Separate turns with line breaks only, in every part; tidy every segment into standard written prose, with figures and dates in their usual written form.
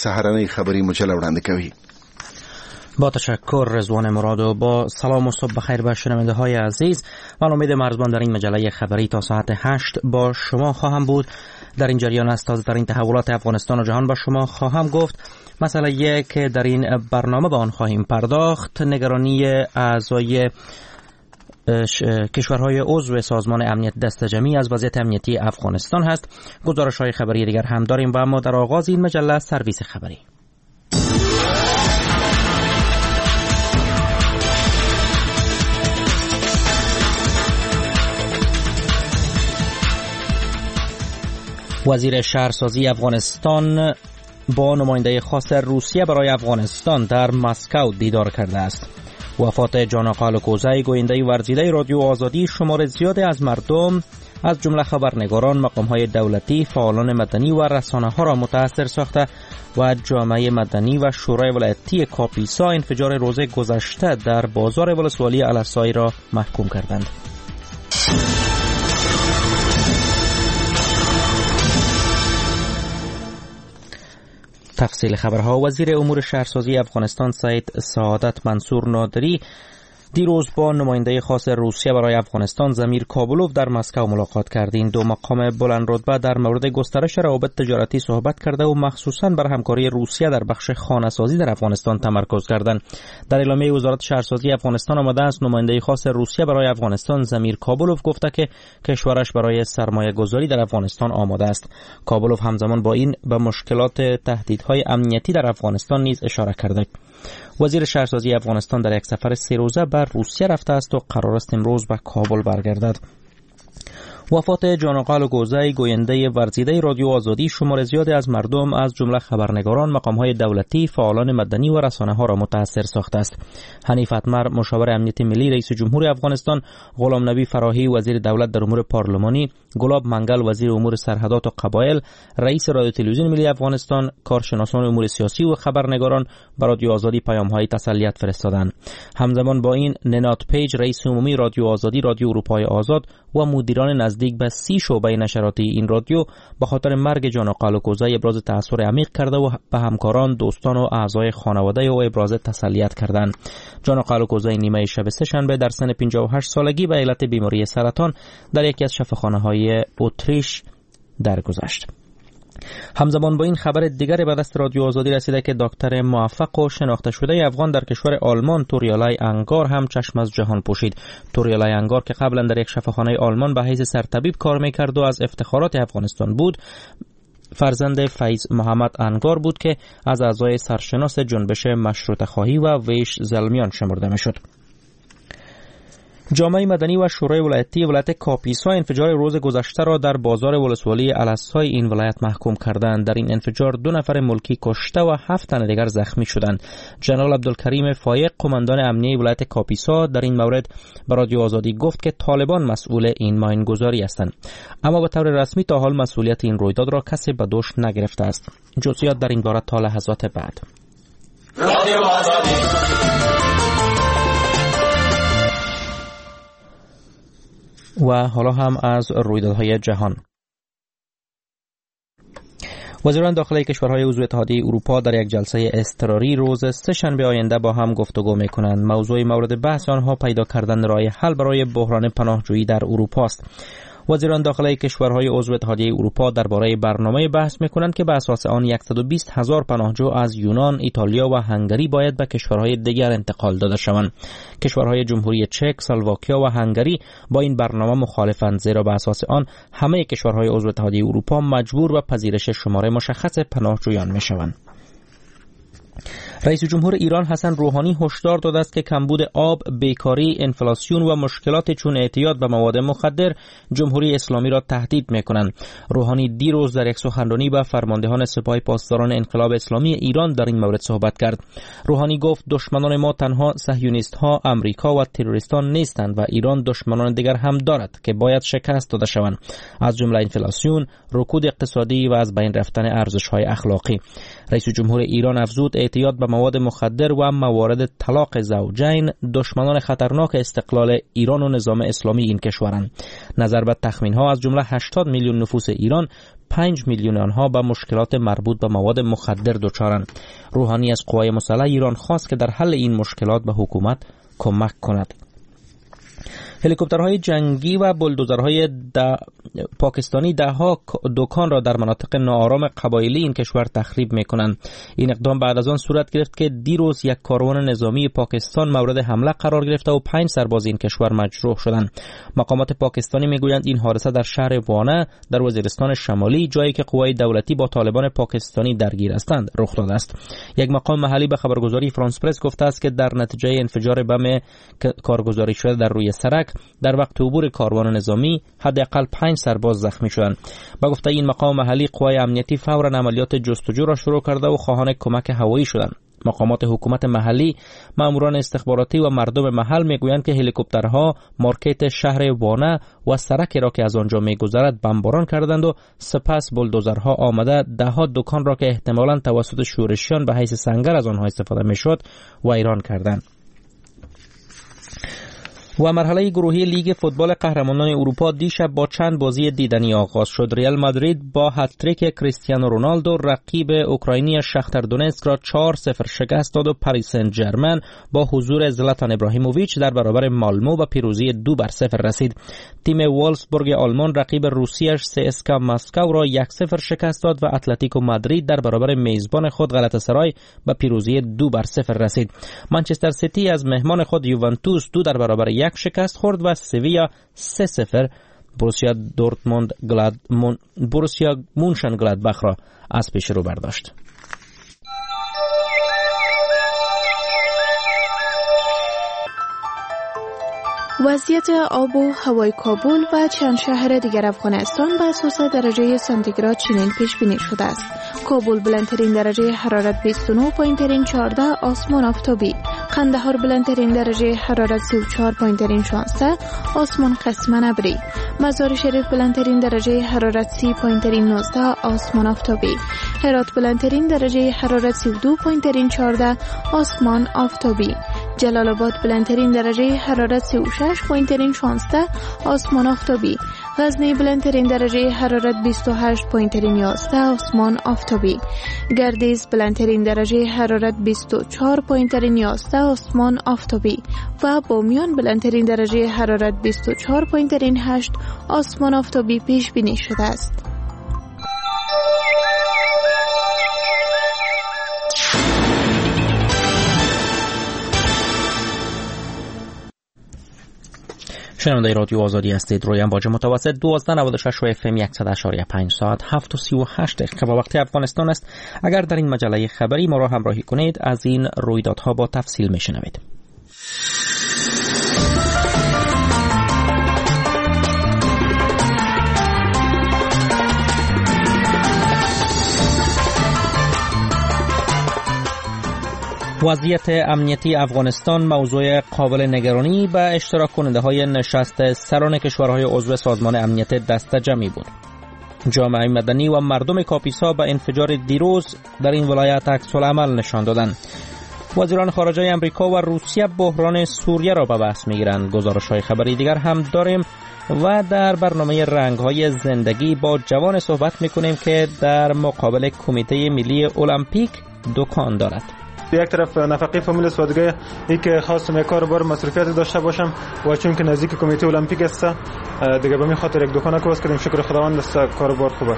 سهرنی خبری مجله وړاندې کوي.
با تشکر رضوان مراد و با سلام و صبح بخیر به شنونده های عزیز. من امید مرزبان در این مجله خبری تا ساعت 8 با شما خواهم بود. در این جریان از تازه ترین تحولات افغانستان و جهان با شما خواهم گفت. مسئله که در این برنامه به آن خواهیم پرداخت نگرانی اعضای کشورهای عضو سازمان امنیت دست جمعی از وضعیت امنیتی افغانستان هست. گزارش‌های خبری دیگر هم داریم و اما در آغاز این مجله سرویس خبری. وزیر شهرسازی افغانستان با نماینده خاص روسیه برای افغانستان در مسکو دیدار کرده است. وفات جان آقا الکوزی گوینده ورزیده رادیو آزادی شمار زیادی از مردم از جمله خبرنگاران، مقام‌های دولتی، فعالان مدنی و رسانه‌ها را متاثر ساخته و جامعه مدنی و شورای ولایتی کاپیسا انفجار روز گذشته در بازار ولسوالی الاسای را محکوم کردند. تفصیل خبرها. وزیر امور شهرسازی افغانستان سید سعادت منصور نادری دیروز با نماینده خاص روسیه برای افغانستان زمیر کابلوف در مسکو ملاقات کرد. این دو مقام بلند رتبه در مورد گسترش روابط تجارتی صحبت کرده و مخصوصاً بر همکاری روسیه در بخش خانه‌سازی در افغانستان تمرکز کردند. در اعلامیه وزارت شهرسازی افغانستان آمده است نماینده خاص روسیه برای افغانستان زمیر کابلوف گفته که کشورش برای سرمایه‌گذاری در افغانستان آماده است. کابلوف همزمان با این به مشکلات تهدیدهای امنیتی در افغانستان نیز اشاره کرده. وزیر شهرسازی افغانستان در یک سفر 3 روزه بر روسیه رفته است و قرار است امروز به کابل برگردد. وفات جان آقا الکوزی گوینده ورزیده رادیو آزادی شمار زیادی از مردم از جمله خبرنگاران، مقام‌های دولتی، فعالان مدنی و رسانه‌ها را متاثر ساخته است. حنیف اتمر مشاور امنیت ملی رئیس جمهور افغانستان، غلام نبی فراهی وزیر دولت در امور پارلمانی، گلاب منگل وزیر امور سرحدات و قبایل، رئیس رادیو تلویزیون ملی افغانستان، کارشناسان امور سیاسی و خبرنگاران به رادیو آزادی پیام‌های تسلیت فرستادند. همزمان با این ننات پیج رئیس عمومی رادیو آزادی، رادیو اروپای آزاد و مدیران نزدیک به 30 شعبه نشراتی این رادیو به خاطر مرگ جان آقا الکوزی ابراز تأثیر عمیق کرده و به همکاران، دوستان و اعضای خانواده او ابراز تسلیت کردند. جان آقا الکوزی نیمه شب سه‌شنبه در سن 58 سالگی به علت بیماری سرطان در یکی از شفاخانه‌های اتریش درگذشت. همزمان با این خبر دیگری به دست رادیو آزادی رسیده که دکتر موفق و شناخته شده افغان در کشور آلمان توریالای انگار هم چشم از جهان پوشید. توریالای انگار که قبلا در یک شفاخانه آلمان به حیث سرطبیب کار میکرد و از افتخارات افغانستان بود، فرزند فیض محمد انگار بود که از اعضای سرشناس جنبش مشروطه خواهی و ویش زلمیان شمرده میشد. جامعه مدنی و شورای ولایتی ولایت کاپیسا انفجار روز گذشته را در بازار ولسوالی الاسای این ولایت محکوم کردند. در این انفجار 2 نفر ملکی کشته و 7 تن دیگر زخمی شدند. جنرال عبدالکریم فایق قماندان امنیه ولایت کاپیسا در این مورد به رادیو آزادی گفت که طالبان مسئول این ماینگذاری هستند، اما به طور رسمی تا حال مسئولیت این رویداد را کسی به دوش نگرفته است. جزئیات در این باره تا لحظات بعد. رادیو آزادی. و حالا هم از رویدادهای جهان. وزیران داخلی کشورهای عضو اتحادیه اروپا در یک جلسه اضطراری روز سه‌شنبه آینده با هم گفتگو می‌کنند. موضوع مورد بحث آنها پیدا کردن راه حل برای بحران پناهجویی در اروپا است. وزیران داخلی کشورهای عضو اتحادیه اروپا درباره برنامه بحث می‌کنند که به اساس آن 120,000 پناهجو از یونان، ایتالیا و هنگری باید به کشورهای دیگر انتقال داده شوند. کشورهای جمهوری چک، اسلواکیا و هنگری با این برنامه مخالفند، زیرا به اساس آن همه کشورهای عضو اتحادیه اروپا مجبور به پذیرش شماره مشخص پناهجویان می‌شوند. رئیس جمهور ایران حسن روحانی هشدار داده است که کمبود آب، بیکاری، انفلاسیون و مشکلات چون اعتیاد به مواد مخدر جمهوری اسلامی را تهدید می‌کنند. روحانی دیروز در یک سخنرانی به فرماندهان سپاه پاسداران انقلاب اسلامی ایران در این مورد صحبت کرد. روحانی گفت دشمنان ما تنها صهیونیست‌ها، امریکا و تروریستان نیستند و ایران دشمنان دیگر هم دارد که باید شکست داده شوند، از جمله انفلاسیون، رکود اقتصادی و از بین رفتن ارزش‌های اخلاقی. رئیس جمهور ایران افزود اعتیاد به مواد مخدر و موارد طلاق زوجین دشمنان خطرناک استقلال ایران و نظام اسلامی این کشورند. نظر به تخمین‌ها از جمله 80 میلیون نفوس ایران 5 میلیون آنها به مشکلات مربوط به مواد مخدر دچارند. روحانی از قوای مسلح ایران خواست که در حل این مشکلات به حکومت کمک کند. هلیکوپترهای جنگی و بولدوزرهای پاکستانی دهها دکان را در مناطق ناآرام قبایلی این کشور تخریب می‌کنند. این اقدام بعد از آن صورت گرفت که دیروز یک کاروان نظامی پاکستان مورد حمله قرار گرفته و 5 سرباز این کشور مجروح شدند. مقامات پاکستانی میگویند این حادثه در شهر وانه در وزیرستان شمالی، جایی که قوای دولتی با طالبان پاکستانی درگیر هستند، رخ داده است. یک مقام محلی به خبرگزاری فرانس پرس گفته است که در نتیجه انفجار بم کارگزاری شده در روی سرک در وقت عبور کاروان نظامی حداقل 5 سرباز زخمی شدند. با گفته این مقام محلی، قوای امنیتی فوراً عملیات جستجو را شروع کرده و خواهان کمک هوایی شدند. مقامات حکومت محلی، ماموران استخباراتی و مردم محل میگویند که هلیکوپترها مارکت شهر وانه و سرکی را که از آنجا میگذرد بمباران کردند و سپس بولدوزرها آمده دهها دکان را که احتمالاً توسط شورشیان به حیث سنگر از آنها استفاده میشد ویران کردند. و مرحله گروهی لیگ فوتبال قهرمانان اروپا دیشب با چند بازی دیدنی آغاز شد. ریال مادرید با هتریک کریستیانو رونالدو رقیب اوکراینی شختر دونتسک را 4-0 شکست داد و پاریس سن ژرمن با حضور زلاتان ابراهیموویچ در برابر مالمو و پیروزی 2-0 رسید. تیم وولفسبورگ آلمان رقیب روسیش CSKA مسکو را 1-0 شکست داد و اتلتیکو مادرید در برابر میزبان خود غلاتاسرای به پیروزی 2-0 رسید. منچستر سیتی از مهمان خود یوونتوس 2 در برابر 1 شکست خورد و سویا 3-0 بروسیا مونشن گلادباخ را از پیش رو برداشت.
وضعیت آب و هوای کابل و چند شهر دیگر افغانستان به اساس درجه سانتیگراد چنین پیش بینی شده است. کابل بلندترین درجه حرارت 29، پایینترین 14، آسمان آفتابی. قندهار بلندترین درجه حرارت 34، پایینترین 16، آسمان قسما ابری. مزار شریف بلندترین درجه حرارت 30، پایینترین 19، آسمان آفتابی. هرات بلندترین درجه حرارت 32، پایینترین 14، آسمان آفتابی. جلال آباد بلندترین درجه حرارت 36، پایینترین 16، آسمان آفتابی. غزنی بلندترین درجه حرارت 28، پایینترین 11، آسمان آفتابی. گردیز بلندترین درجه حرارت 24، پایینترین 11، آسمان آفتابی. و بامیان بلندترین درجه حرارت 24، پایینترین 8، آسمان آفتابی پیش بینی شده است.
شنونده رادیو آزادی هستید. روی امواج متوسط 1296 و FM 100.5 ساعت 7:38 دقیقه با وقت افغانستان است. اگر در این مجله خبری ما را همراهی کنید، از این رویدادها با تفصیل میشنوید. وضعیت امنیتی افغانستان موضوع قابل نگرانی به اشتراک کننده های نشست سران کشورهای عضو سازمان امنیت دسته‌جمعی بود. جامعه مدنی و مردم کاپیسا به انفجار دیروز در این ولایت عکس‌العمل نشان دادند. وزیران خارجه امریکا و روسیه بحران سوریه را به بحث می‌گیرند. گزارش‌های خبری دیگر هم داریم و در برنامه رنگ‌های زندگی با جوان صحبت می‌کنیم که در مقابل کمیته ملی المپیک دکان دارد.
یک طرف نفقه فامیل سودگاه ای که خواستم یک کار بار مصرفیات داشته باشم و چون که نزدیک کمیته المپیک است دیگه به می خاطر یک دکان باز کردیم. شکر خداوند است، کار بار خوبه.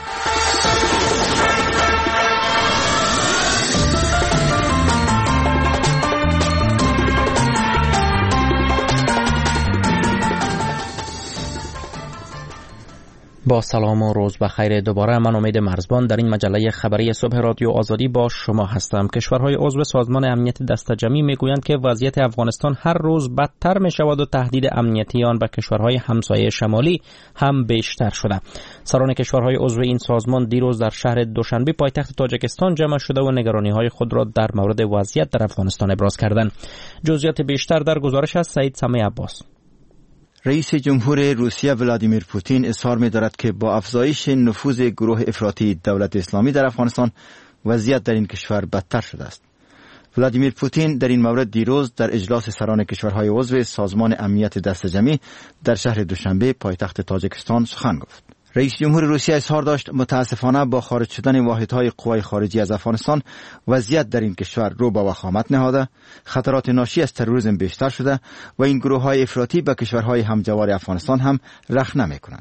با سلام و روز بخیر. دوباره من امید مرزبان در این مجله خبری صبح رادیو آزادی با شما هستم. کشورهای عضو سازمان امنیت دسته‌جمعی میگویند که وضعیت افغانستان هر روز بدتر می شود و تهدید امنیتی آن به کشورهای همسایه شمالی هم بیشتر شده. سران کشورهای عضو این سازمان دیروز در شهر دوشنبه پایتخت تاجیکستان جمع شده و نگرانی‌های خود را در مورد وضعیت در افغانستان ابراز کردند. جزئیات بیشتر در گزارش از سعید سمی عباس.
رئیس جمهور روسیه ولادیمیر پوتین اظهار می‌دارد که با افزایش نفوذ گروه افراطی دولت اسلامی در افغانستان وضعیت در این کشور بدتر شده است. ولادیمیر پوتین در این مورد دیروز در اجلاس سران کشورهای عضو سازمان امنیت دسته‌جمعی در شهر دوشنبه پایتخت تاجیکستان سخن گفت. رئیس جمهور روسیه اظهار داشت متاسفانه با خارج شدن واحدهای قوای خارجی از افغانستان وضعیت در این کشور رو به وخامت نهاده، خطرات ناشی از تروریسم بیشتر شده و این گروه‌های افراطی به کشورهای همجوار افغانستان هم رخ نمی‌کنند.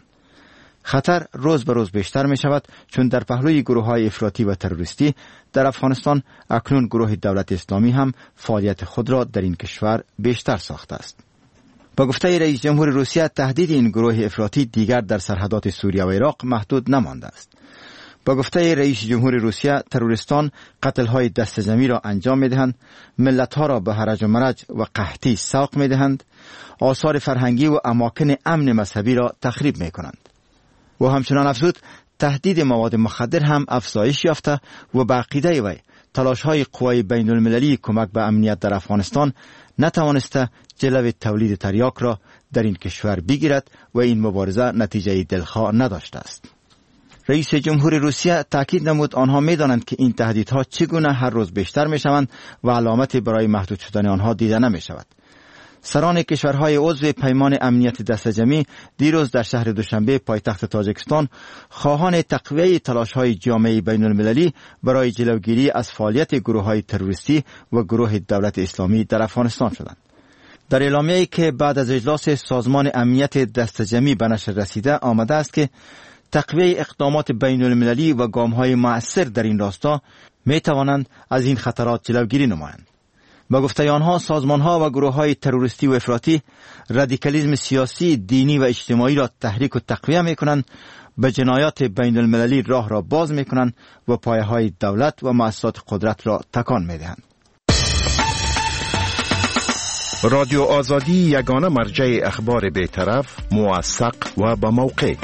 خطر روز به روز بیشتر می شود چون در پهلوی گروه‌های افراطی و تروریستی در افغانستان اکنون گروه دولت اسلامی هم فعالیت خود را در این کشور بیشتر ساخته است. با گفته رئیس جمهور روسیه تهدید این گروه افراطی دیگر در سرحدات سوریه و عراق محدود نمانده است. با گفته رئیس جمهور روسیه تروریستان قتل‌های دسته‌جمعی را انجام می‌دهند، ملت‌ها را به هرج و مرج و قحطی سوق می‌دهند، آثار فرهنگی و اماکن امن مذهبی را تخریب می‌کنند. و همچنان افزود تهدید مواد مخدر هم افزایش یافته و به عقیده وی تلاش‌های قوای بین‌المللی کمک به امنیت در افغانستان نتوانسته جلو تولید تریاک را در این کشور بگیرد و این مبارزه نتیجه دلخواه نداشته است. رئیس جمهور روسیه تاکید نمود آنها می‌دانند که این تهدیدها چگونه هر روز بیشتر می‌شوند و علامتی برای محدود شدن آنها دیده نمی‌شود. سران کشورهای عضو پیمان امنیت دسته‌جمعی دیروز در شهر دوشنبه پایتخت تاجیکستان خواهان تقویت تلاش‌های جامعه بین‌المللی برای جلوگیری از فعالیت گروه‌های تروریستی و گروه دولت اسلامی در افغانستان شدند. در اعلامیه‌ای که بعد از اجلاس سازمان امنیت دسته‌جمعی به نشر رسیده آمده است که تقویت اقدامات بین‌المللی و گام‌های مؤثر در این راستا می‌توانند از این خطرات جلوگیری نمایند. با گفته آنها سازمان‌ها و گروه‌های تروریستی و افراطی رادیکالیسم سیاسی، دینی و اجتماعی را تحریک و تقویه می‌کنند، به جنایات بین‌المللی راه را باز می‌کنند و پایه‌های دولت و مؤسسات قدرت را تکان می‌دهند.
رادیو آزادی یگانه مرجع اخبار بی‌طرف، موثق و با موقع.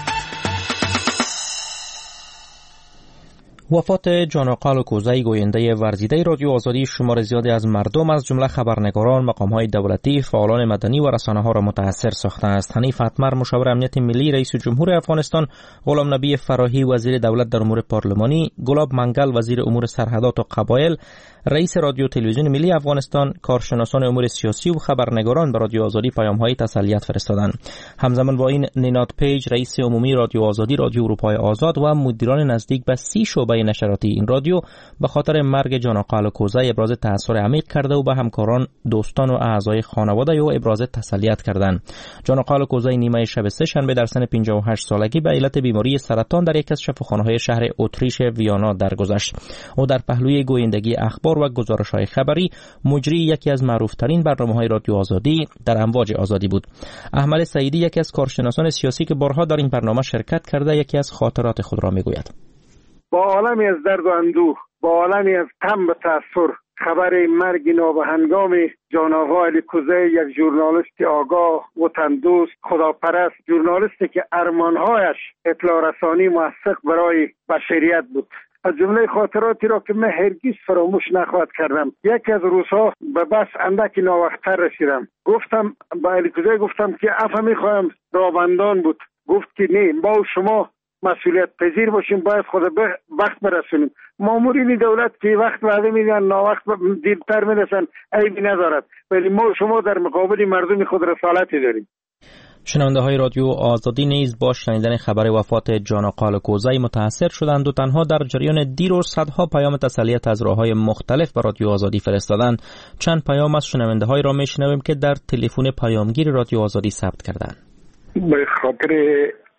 وفات جان آقا کوزی گوینده ورزیده رادیو آزادی شمار زیادی از مردم از جمله خبرنگاران، مقام‌های دولتی، فعالان مدنی و رسانه‌ها را متاثر ساخته است. حنیف اتمر مشاور امنیت ملی رئیس جمهور افغانستان، غلام نبی فراهی وزیر دولت در امور پارلمانی، گلاب منگل وزیر امور سرحدات و قبایل، رئیس رادیو تلویزیون ملی افغانستان، کارشناسان امور سیاسی و خبرنگاران به رادیو آزادی پیام‌های تسلیت فرستادند. همزمان با این نیناد پیج رئیس عمومی رادیو آزادی، رادیو اروپای آزاد و مدیران نزدیک به 30 شعبه نشراتی این رادیو به خاطر مرگ جان آقا کوزی ابراز تأثیر عمیق کرده و به همکاران، دوستان و اعضای خانواده او ابراز تسلیت کردند. جان آقا کوزی نیمه شب سه شنبه در سن 58 سالگی به علت بیماری سرطان در یک از شفاخانه‌های شهر اتریش ویانا درگذشت. او در پهلوی گویندگی اخبار و گزارش‌های خبری مجری یکی از معروف‌ترین برنامه‌های رادیو آزادی در امواج آزادی بود. احمد سعیدی یکی از کارشناسان سیاسی که بارها در این برنامه شرکت کرده یکی از خاطرات خود را می‌گوید.
با عالمی از درد و اندوه، با عالمی از غم و تأثر، خبر مرگ نابهنگام جان آقا علی کوزی، یک ژورنالیست آگاه، وطندوست، خداپرست، ژورنالیستی که ارمانهایش اطلاع رسانی موثق برای بشریت بود. از جمله خاطراتی را که من هرگز فراموش نخواهد کردم، یکی از روزها به بس اندکی ناوقت‌تر رسیدم. گفتم با علی کوزی گفتم که عفو می‌خواهم، راهبندان بود. گفت که نه، ما و شما مسئولیت پذیر باشیم، باید خود وقت برسونیم. مامورین دولت که وقت وعده میدن ناوقت دیرتر میرسن عیبی ندارد، ولی ما شما در مقابل مردم خود رسالتی داریم.
شنونده های رادیو آزادی نیز با شنیدن خبر وفات جان آقا کوزی متاثر شدند و تنها در جریان دیر صدها پیام تسلیت از راه‌های مختلف به رادیو آزادی فرستادند. چند پیام از شنونده های را میشنویم که در تلفن پیامگیر رادیو آزادی ثبت کردند.
به خاطر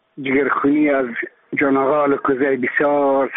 جگرخونی از جان آقا کوزی بسیار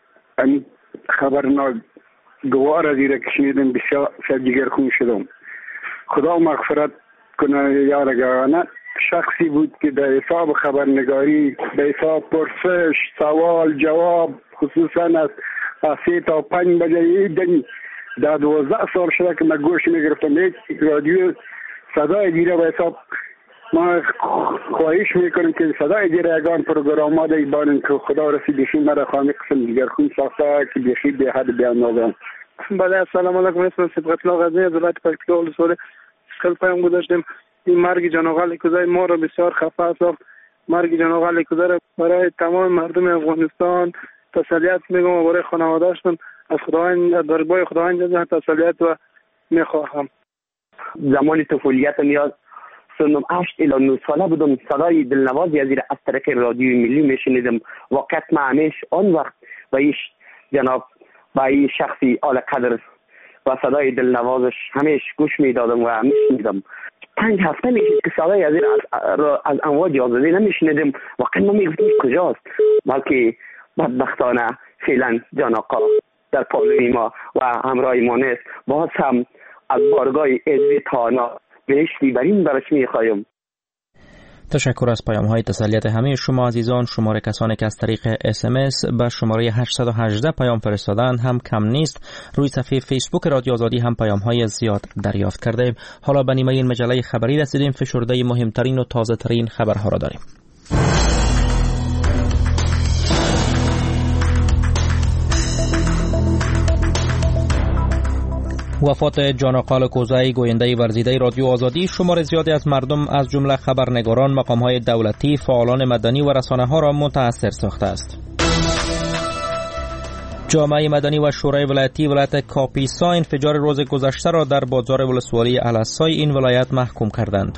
خبر ناگوار از ایره که شنیدم، بسیار جگرخون شدم. خدا مغفرت کنه یارگانه. شخصی بود که در حساب خبرنگاری، در حساب پرسش، سوال جواب، خصوصا از 3 تا 5 بجه در 12 سال شده که من گوش میگرفتم یک رادیو صدای دیره به حساب. ما خواهش میکنم که صدای دیره یگان پروگرام ها در بانن که خدا رسید بشین مرا خواهمی قسم دیگر خون ساخته که بخی به حد بیان نازم.
بله، السلام علیکم. اسم صدقت الله غزنی از ولایت پکتیکا سوره خیلی پیام گذاشتیم. این مرگ جان آقا علی کوزی ما را بسیار خفه ساخت. مرگ جان آقا علی کوزی را برای تمام مردم افغانستان، تسلیت میگم و برای خانواده‌شون از خداوند دربای خداوند تسلیت و میخواهم.
زمان طفولیتم یاد سنم 8 الی 9 ساله بودم، صدای دلنوازی از طریق رادیوی ملی میشنیدم. واقعا من همیشه آن وقت و ایش جناب با این شخصی اعلی قدر و صدای دلنوازش همیشه گوش میدادم و میشنیدم. 5 هفته میشید که صدای از امواج آزادی نمیشنیدم. واقعا ما میگفتیم کجاست، بلکه بدبختانه فعلا جان آقا در پالوی ما و همراه ما نیست. باز هم از بارگاه عزت تانا بهشتی بریم برش میخوایم.
تشکر از پیام های تسلیت همه شما عزیزان. شماره کسانی که از طریق SMS به شماره 818 پیام فرستادن هم کم نیست. روی صفحه فیسبوک رادیو آزادی هم پیام های زیاد دریافت کردیم. حالا به نیمه این مجله خبری رسیدیم. فشرده مهمترین و تازه ترین خبرها را داریم. وفات جان آقا کوزایی، گوینده ورزیده رادیو آزادی، شمار زیادی از مردم از جمله خبرنگاران، مقام‌های دولتی، فعالان مدنی و رسانه‌ها را متأثر ساخته است. جامعه مدنی و شورای ولایتی ولایت کاپیسا انفجار روز گذشته را در بازار ولسوالی العصای این ولایت محکوم کردند.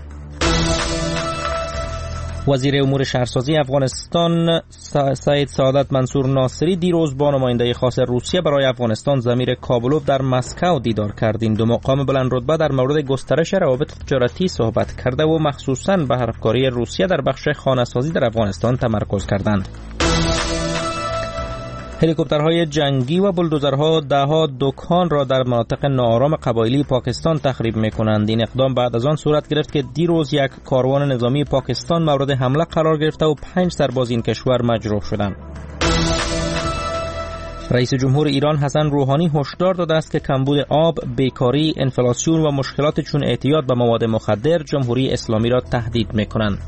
وزیر امور شهرسازی افغانستان سید سعادت منصور ناصری دیروز با نماینده خاص روسیه برای افغانستان زمیر کابلوف در مسکو دیدار کرد. این دو مقام بلند رتبه در مورد گسترش روابط تجارتی صحبت کرده و مخصوصاً به همکاری روسیه در بخش خانه‌سازی در افغانستان تمرکز کردند. هلیکوپترهای جنگی و بولدوزرها دهها دکان را در مناطق ناآرام قبایلی پاکستان تخریب می‌کنند. این اقدام بعد از آن صورت گرفت که دیروز یک کاروان نظامی پاکستان مورد حمله قرار گرفته و 5 سرباز این کشور مجروح شدند. رئیس جمهور ایران حسن روحانی هشدار داده است که کمبود آب، بیکاری، انفلاسیون و مشکلات چون اعتیاد به مواد مخدر جمهوری اسلامی را تهدید می‌کنند.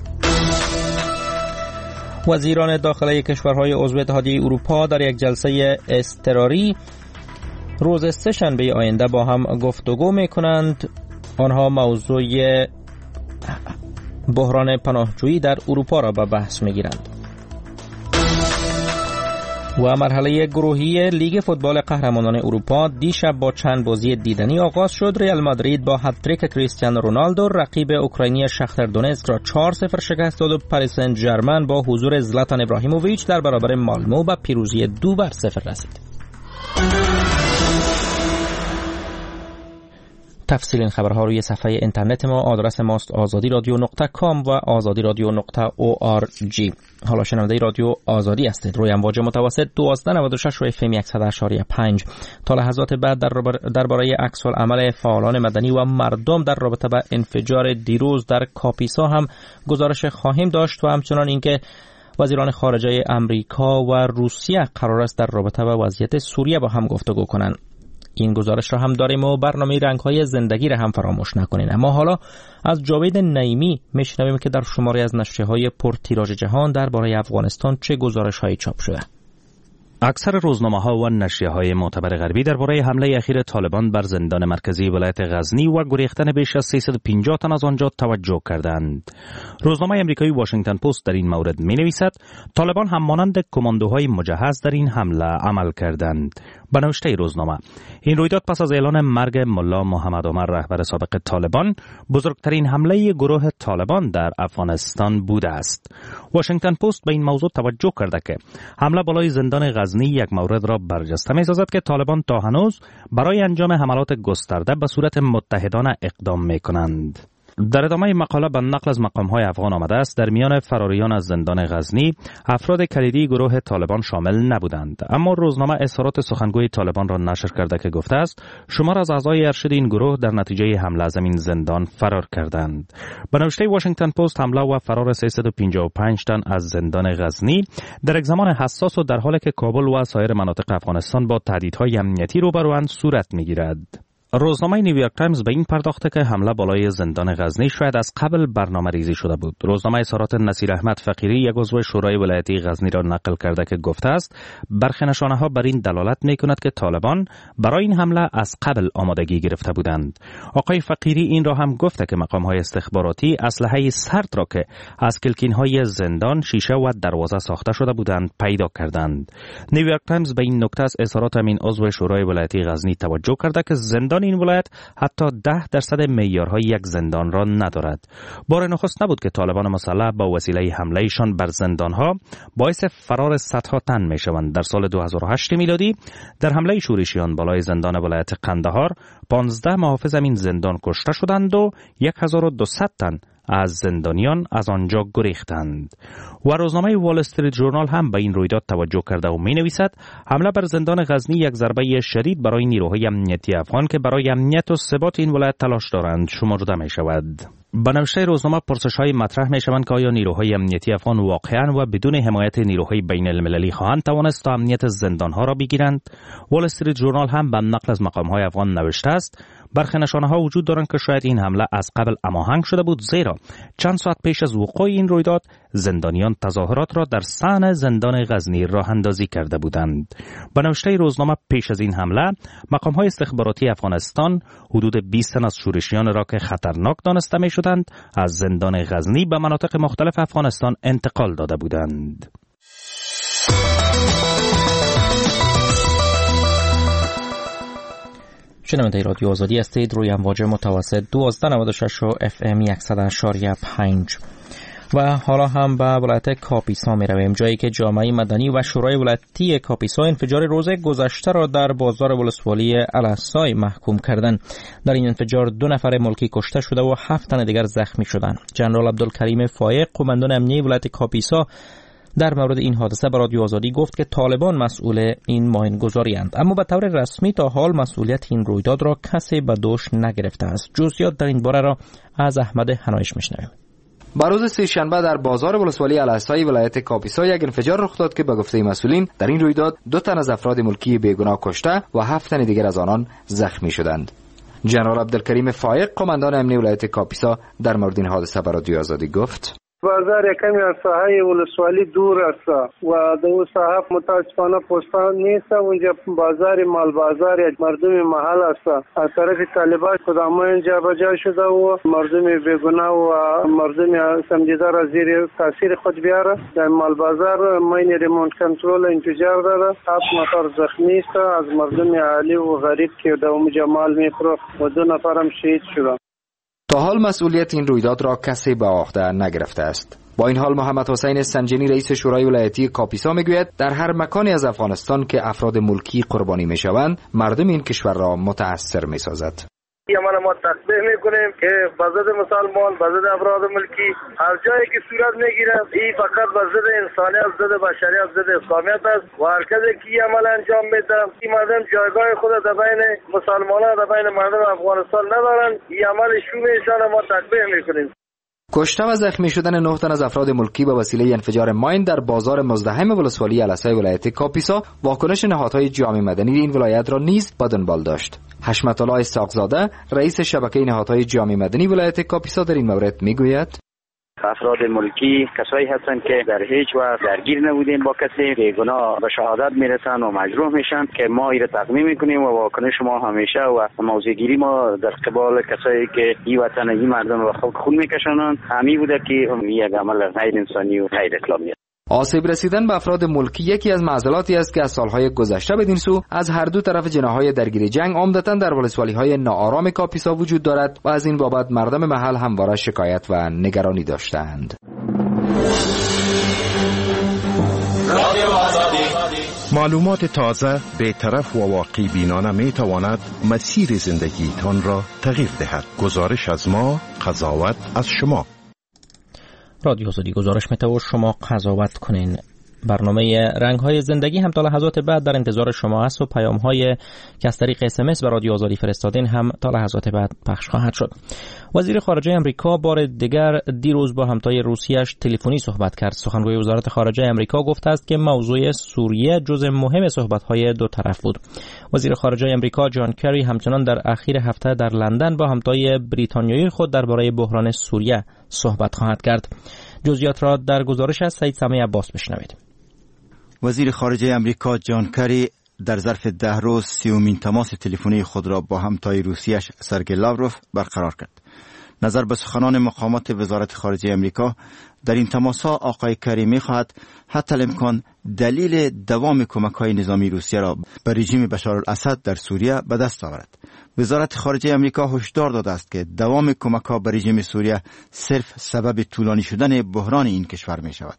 وزیران داخلی کشورهای عضو اتحادیه اروپا در یک جلسه اضطراری روز سه‌شنبه آینده با هم گفتگو می‌کنند. آنها موضوع بحران پناهجویی در اروپا را به بحث می‌گیرند. و مرحله گروهی لیگ فوتبال قهرمانان اروپا دیشب با چند بازی دیدنی آغاز شد. ریال مادرید با هتریک کریستیانو رونالدو رقیب اوکراینی شختر دونتسک را 4-0 شکست داد و پاریس سن ژرمن با حضور زلاتان ابراهیموویچ در برابر مالمو به پیروزی 2-0 رسید. تفصیل این خبرها روی صفحه اینترنت ما، آدرس ماست azadi.com و azadi.org. حالا شنونده رادیو آزادی هستید. روی امواج متوسط 1296 و FM 100.5. تا لحظات بعد درباره عکس العمل فعالان مدنی و مردم در رابطه با انفجار دیروز در کاپیسا هم گزارش خواهیم داشت و همچنان اینکه وزیران خارجه امریکا و روسیه قرار است در رابطه با وضعیت سوریه با هم گفتگو کنند. این گزارش را هم داریم و برنامه رنگ‌های زندگی را هم فراموش نکنین. اما حالا از جاوید نعیمی میشنویم که در شماری از نشریه‌های پرتیراژ جهان درباره افغانستان چه گزارش‌هایی چاپ شده.
اکثر روزنامه‌ها و نشریه‌های معتبر غربی درباره حمله اخیر طالبان بر زندان مرکزی ولایت غزنی و گریختن بیش از 350 تن از آنجا توجه کردند. روزنامه آمریکایی واشنگتن پست در این مورد می‌نویسد طالبان هم مانند کماندوهای مجهز در این حمله عمل کردند. به نوشته روزنامه این رویداد پس از اعلان مرگ ملا محمد عمر رهبر سابق طالبان بزرگترین حمله گروه طالبان در افغانستان بوده است. واشنگتن پست به این موضوع توجه کرده که حمله بالای زندان غزنی یک مورد را برجسته می‌سازد که طالبان تا هنوز برای انجام حملات گسترده به صورت متحدانه اقدام می‌کنند. در ادامه مقاله به نقل از مقام‌های افغان آمده است در میان فراریان از زندان غزنی افراد کلیدی گروه طالبان شامل نبودند، اما روزنامه اظهارات سخنگوی طالبان را نشر کرده که گفته است شمار از اعضای ارشد این گروه در نتیجه حمله از این زندان فرار کردند. به نوشته واشنگتن پست حمله و فرار 355 تن از زندان غزنی در یک زمان حساس و در حالی که کابل و سایر مناطق افغانستان با تهدیدهای امنیتی روبروند صورت می‌گیرد. روزنامه نیویورک تایمز به این پرداخته که حمله بالای زندان غزنی شاید از قبل برنامه ریزی شده بود. روزنامه اظهارات نصیر احمد فقیری یک عضو شورای ولایتی غزنی را نقل کرده که گفته است برخی نشانه‌ها بر این دلالت می‌کند که طالبان برای این حمله از قبل آمادگی گرفته بودند. آقای فقیری این را هم گفته که مقام‌های استخباراتی اسلحه سرد را که از کلکین‌های زندان، شیشه و دروازه ساخته شده بودند پیدا کردند. نیویورک تایمز به این نکته از اظهارات همین عضو شورای ولایتی غزنی توجه کرده که زندان این ولایت حتی 10% معیارهای یک زندان را ندارد. بار نخست نبود که طالبان مسلح با وسیله حملهشان بر زندانها باعث فرار صدها تن میشوند. در سال 2008 میلادی در حمله شورشیان بالای زندان ولایت قندهار 15 محافظ این زندان کشته شدند و 1200 تن از زندانیان از آنجا گریختند. و روزنامه وال استریت ژورنال هم به این رویداد توجه کرده و می‌نویسد حمله بر زندان غزنی یک ضربه شدید برای نیروهای امنیتی افغان که برای امنیت و ثبات این ولایت تلاش دارند شمرده می‌شود. با نوشته روزنامه پرسش‌های مطرح می‌شوند که آیا نیروهای امنیتی افغان واقعاً و بدون حمایت نیروهای بین‌المللی خواهند توانست تا امنیت زندان‌ها را بگیرند؟ وال استریت ژورنال هم به نقل از مقام‌های افغان نوشته است برخی نشانه‌ها وجود دارند که شاید این حمله از قبل هماهنگ شده بود، زیرا چند ساعت پیش از وقوع این رویداد زندانیان تظاهرات را در صحن زندان غزنی راه اندازی کرده بودند. با نوشته روزنامه پیش از این حمله مقام‌های استخباراتی افغانستان حدود 20 تن از شورشیان را که خطرناک دانسته می‌شدند از زندان غزنی به مناطق مختلف افغانستان انتقال داده بودند.
شنونده رادیو آزادی هستید. روی امواج متوسط 1296 و FM 100.5 و حالا هم به ولایت کاپیسا می رویم، جایی که جامعه مدنی و شورای ولایتی کاپیسا انفجار روز گذشته را در بازار ولسوالی الاحسای محکوم کردند. در این انفجار 2 نفر ملکی کشته شده و 7 تن دیگر زخمی شدند. جنرال عبدالکریم فایق قماندان امنیه ولایت کاپیسا در مورد این حادثه به رادیو آزادی گفت که طالبان مسئول این ماینگذاری اند، اما به طور رسمی تا حال مسئولیت این رویداد را کسی به دوش نگرفته است. جزئیات در این باره را از احمد حنایش میشنویم.
با روز سه‌شنبه در بازار ولسوالی الاحسای ولایت کاپیسا یک انفجار رخ داد که به گفته مسئولین در این رویداد 2 تن از افراد ملکی بیگناه کشته و 7 تن دیگر از آنان زخمی شدند. جنرال عبدالکریم فایق قماندان امنیه ولایت کاپیسا در مورد این حادثه به رادیو آزادی گفت:
بازار کمی از ساحه ولسوالی دور است و در اون ساحه متاسفانه پستان نیست. اونجا بازار مال بازار مردم محل است. از طرف طالبان کدام اینجا بجا شده و مردم بیگناه و مردم سمجیدار از زیر تاثیر خود بیاره. در مال بازار ماین ریمونت کنترل انفجار داره. 7 نفر زخمی است از مردم عالی و غریب که در اونجا مال میفروخت و 2 نفر هم شهید شدند.
تا حال مسئولیت این رویداد را کسی به عهده نگرفته است. با این حال محمد حسین سنجنی رئیس شورای ولایتی کاپیسا میگوید در هر مکانی از افغانستان که افراد ملکی قربانی میشوند مردم این کشور را متاثر میسازد.
عمل ما تقبیح میکنیم که بزد مسلمان، بزد افراد ملکی هر جایی که صورت میگیره این فقط بزد انسانیت، بزد بشریت، بزد اسلامیت است و هر کسی که این عمل انجام میده این مردم جایگاه خود در بین مسلمانان در بین مردم افغانستان ندارن. این عمل شومشان ما تقبیح میکنیم.
کشته و زخمی شدن 9 تن از افراد ملکی به وسیله انفجار ماین در بازار مزدحم ولسوالی الاحسای ولایت کاپیسا واکنش نهادهای جامعه مدنی این ولایت را نیز به دنبال داشت. حشمت الله اسحاقزاده رئیس شبکه نهادهای جامعه مدنی ولایت کاپیسا در این مورد میگوید:
افراد ملکی کسایی هستند که در هیچ وقت درگیر نبودیم با کسی، بیگناه به شهادت میرسن و مجروح میشن که ما این را تقدیم میکنیم و واکنش ما همیشه و موضع‌گیری ما در قبال کسایی که این وطن این مردم را خون میکشانند همین بوده که یک عمل غیر انسانی و غیر اسلامی است.
آسیب رسیدن به افراد ملکی یکی از معضلاتی است که از سالهای گذشته بدین سو از هر دو طرف جناح‌های درگیر جنگ عمدتاً در ولسوالی‌های ناآرام کاپیسا وجود دارد و از این بابت مردم محل همواره شکایت و نگرانی داشتند.
معلومات تازه، بی‌طرف و واقع بینانه می تواند مسیر زندگیتان را تغییر دهد. گزارش از ما، قضاوت از شما.
رادیو آزادی گزارش می‌تواند شما قضاوت کنین. برنامه رنگ‌های زندگی هم تا لحظات بعد در انتظار شما است و پیام‌های که از طریق SMS به رادیو آزادی فرستادین هم تا لحظات بعد پخش خواهد شد. وزیر خارجه امریکا بار دیگر دیروز با همتای روسیه‌اش تلفنی صحبت کرد. سخنگوی وزارت خارجه امریکا گفته است که موضوع سوریه جزء مهم صحبت‌های دو طرف بود. وزیر خارجه امریکا جان کری همچنان در اخیر هفته در لندن با همتای بریتانیایی خود درباره بحران سوریه صحبت خواهد کرد. جزئیات را در گزارش از سعید سمیع عباس بشنوید.
وزیر خارجه امریکا جان کری در ظرف 10 روز 30مین تماس تلفنی خود را با همتای روسیه‌اش سرگئی لاوروف برقرار کرد. نظر به سخنان مقامات وزارت خارجه امریکا در این تماس‌ها آقای کری می‌خواهد حتی الامکان دلیل دوام کمک‌های نظامی روسیه را به رژیم بشارالاسد در سوریه به دست آورد. وزارت خارجه امریکا هشدار داده است که دوام کمک‌ها به رژیم سوریه صرف سبب طولانی شدن بحران این کشور می‌شود.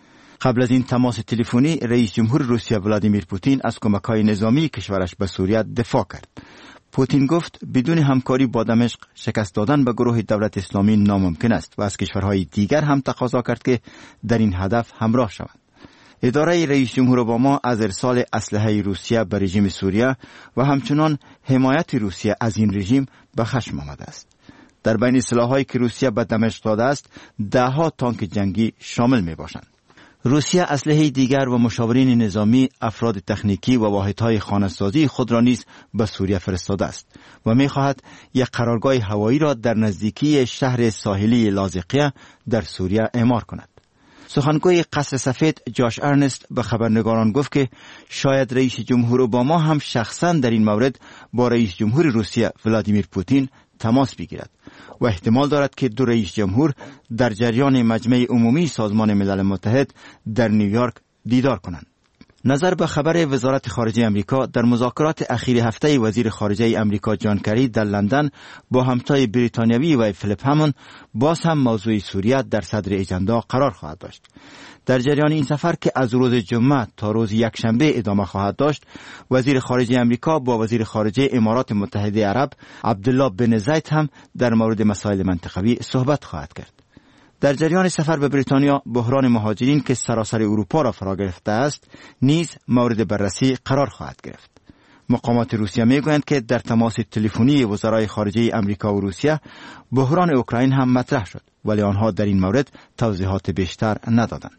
قبل از این تماس تلفنی رئیس جمهور روسیه ولادیمیر پوتین از کمک‌های نظامی کشورش به سوریه دفاع کرد. پوتین گفت بدون همکاری با دمشق شکست دادن به گروه دولت اسلامی ناممکن است و از کشورهای دیگر هم تقاضا کرد که در این هدف همراه شوند. اداره رئیس جمهور اوباما از ارسال اسلحه روسیه به رژیم سوریه و همچنان حمایت روسیه از این رژیم به خشم آمده است. در بین سلاح‌هایی که روسیه به دمشق داده است 10 تانک جنگی شامل می‌باشند. روسیه اسلحه دیگر و مشاورین نظامی، افراد تکنیکی و واحدهای خانه‌سازی خود را نیز به سوریه فرستاده است و می‌خواهد یک قرارگاه هوایی را در نزدیکی شهر ساحلی لاذقیه در سوریه اعمار کند. سخنگوی قصر سفید جاش ارنست به خبرنگاران گفت که شاید رئیس جمهور اوباما هم شخصاً در این مورد با رئیس جمهور روسیه ولادیمیر پوتین تماس بگیرد و احتمال دارد که دو رئیس جمهور در جریان مجمع عمومی سازمان ملل متحد در نیویورک دیدار کنند. نظر به خبر وزارت خارجه امریکا در مذاکرات اخیر هفته وزیر خارجه امریکا جان کری در لندن با همتای بریتانیایی و فیلیپ همون باز هم موضوع سوریه در صدر اجندا قرار خواهد داشت. در جریان این سفر که از روز جمعه تا روز یکشنبه ادامه خواهد داشت، وزیر خارجه امریکا با وزیر خارجه امارات متحده عرب عبدالله بن زاید هم در مورد مسائل منطقوی صحبت خواهد کرد. در جریان سفر به بریتانیا بحران مهاجرین که سراسر اروپا را فرا گرفته است نیز مورد بررسی قرار خواهد گرفت. مقامات روسیه میگویند که در تماس تلفنی وزرای خارجه امریکا و روسیه بحران اوکراین هم مطرح شد، ولی آنها در این مورد توضیحات بیشتر ندادند.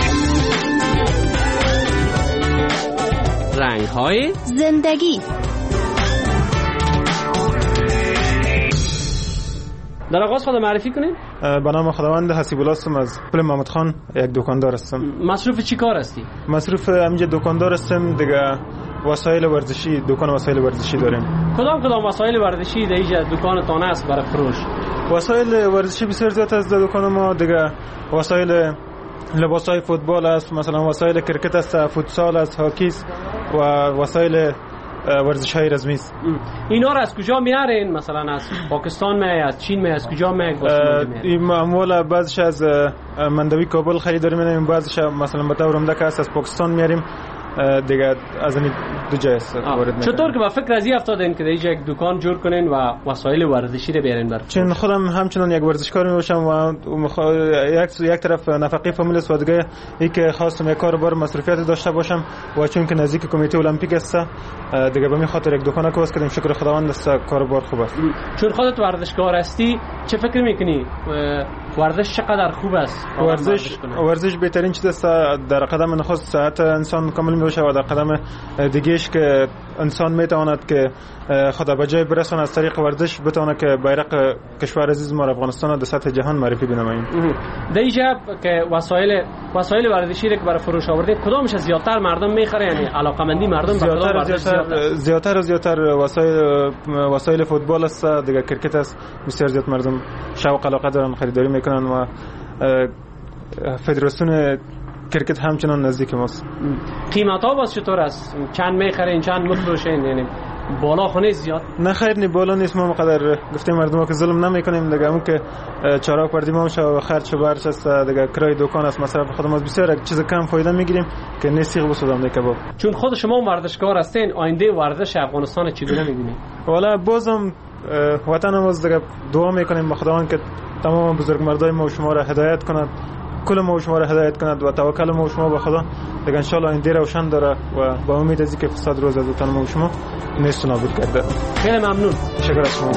رنگ‌های زندگی. در آغاز خود معرفی کنید.
به نام خداوند حسیب الله هستم، از پل محمد خان، یک دکاندار هستم.
مصروف چی کار هستی؟
مصروف همینجا دکاندار هستم دیگه. وسایل ورزشی، دکان وسایل ورزشی داریم.
کدام وسایل ورزشی در اینجا دکانتان است برای فروش؟
وسایل ورزشی بسیار زیاد است در دکان ما دیگه. وسایل لباسای فوتبال است، مثلا وسایل کرکت است، فوتسال است، هاکی است و وسایل ورزش های رزمی است.
اینا را از کجا میارین؟ مثلا از پاکستان می، از چین می، از کجا می؟
این معمولا بعضش از مندوی کابل خریداری می‌کنیم، بعضش مثلا به طور عمده است از پاکستان میاریم دیگه. از این دو جای است.
چطور که با فکر از این افتادین که اینجا یک دکان جور کنین و وسایل ورزشی رو بیارین بر؟
چون خودم همچنان یک ورزشکار میباشم و یک طرف نفقه فامیل سوادگی ای که خواستم یک کار بار مصرفیت داشته باشم و چون که نزدیک کمیته المپیک است دیگه به می خاطر یک دکان کوس کردم. شکر خداوند است، کار بار خوب است.
چون خودت ورزشکار هستی چه فکر میکنی ورزش چقدر خوب است؟
ورزش بهترین چیز است. در قدم نخست صحت انسان کامل میشه و در قدم دیگهش که انسان میتواند که خدا به جای برسونه از طریق ورزش بتونه که بیرق کشور عزیز ما افغانستان در سطح جهان معرفی بنماییم.
در اینجا که وسایل ورزشی رو که برای فروش آوردید کدامش زیاتر مردم میخره؟ یعنی علاقمندی مردم زیاتر وسایل فوتبال است دیگه، کرکت است، بسیار زیاد مردم شوق علاقه دارن خریداری میکنن و فدراسیون کرکت همچنان نزدیک ماست. قیمت ها باز چطور است؟ چند میخرین چند میفروشین؟ یعنی بالا خونه زیاد؟
نه خیر، نی بالا نیست. ما مقدر گفتیم مردم که ظلم نمیکنیم دیگه. اون که چراغ پردیم ما و خرج برش است دیگه، کرای دکان است، مصرف خودم از بسیار چیز کم فایده میگیریم که نسیغ بسودم دیگه کباب.
چون خود شما ورزشکار هستین، آینده ورزش افغانستان چگونه میبینید؟
والا بازم وطنم از دیگه دعا میکنیم به خداوند که تمام بزرگمردای ما و شما را هدایت کند کل ما و شما را هدایت کند و توکل ما و شما به خدا دیگه ان شاء الله آینده روشن داره و با امید از اینکه فساد روز از وطن ما و شما نیست و نابود کرده.
خیلی ممنون.
تشکر از شما.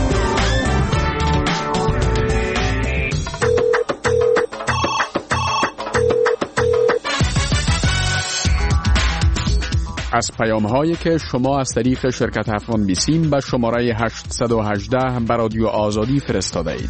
از پیام‌هایی که شما از طریق شرکت افغان بیسیم به شماره 818 به رادیو آزادی فرستاده اید.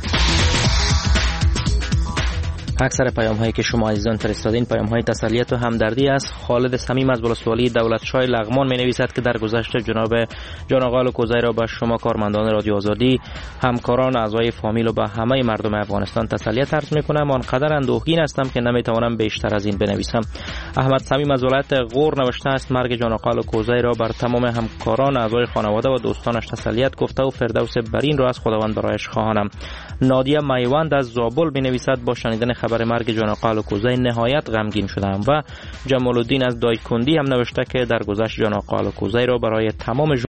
اکثر پیام‌هایی که شما عزیزان فرستادین پیام‌های تسلیت و همدردی است. خالد صمیم از ولسوالی دولتشاه لغمان می‌نویسد که در گذشته جناب جان آقا کوزی را به شما کارمندان رادیو آزادی، همکاران، اعضای فامیل و به همه مردم افغانستان تسلیت عرض می‌کنم. آنقدر اندوهگین هستم که نمی‌توانم بیشتر از این بنویسم. احمد صمیم از ولایت غور نوشته است مرگ جان آقا کوزی را بر تمام همکاران، اعضای خانواده و دوستانش تسلیت گفته و فردوس برین را از خداوند برایش خواهانم. نادیه میوند از زابل می‌نویسد با شنیدن خبر مرگ جان آقا کوزی نهایت غمگین شدم. و جمال الدین از دایکندی هم نوشته که در گذشت جان آقا کوزی را برای تمام